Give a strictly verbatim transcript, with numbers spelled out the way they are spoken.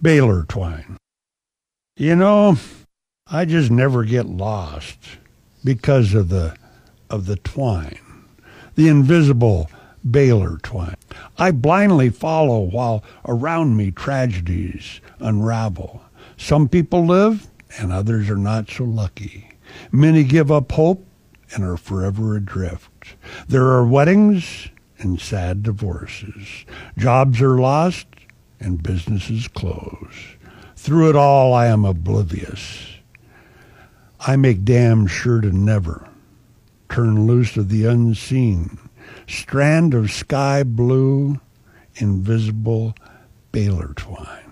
Baler twine. You know, I just never get lost because of the of the twine, the invisible baler twine. I blindly follow while around me tragedies unravel. Some people live and others are not so lucky. Many give up hope and are forever adrift. There are weddings and sad divorces. Jobs are lost and businesses close. Through it all, I am oblivious. I make damn sure to never turn loose of the unseen strand of sky blue, invisible baler twine.